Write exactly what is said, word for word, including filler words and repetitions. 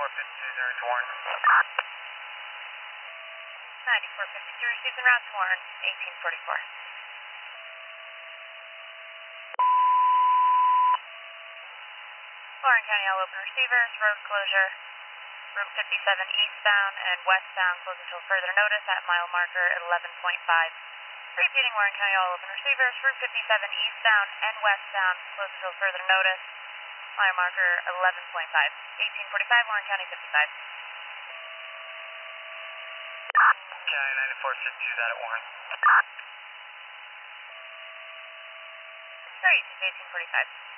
ninety-four fifty-two, zero to Warren. ninety-four fifty-two received en route to Warren, eighteen forty-four. Warren County, all open receivers, road closure, Route fifty-seven eastbound and westbound closed until further notice at mile marker eleven point five. Repeating, Warren County, all open receivers, Route fifty-seven eastbound and westbound closed until further notice, mile marker eleven point five. eighteen forty-five, Warren County fifty-five. County ninety-four fifty-two, that at Warren. Great, it's eighteen forty-five.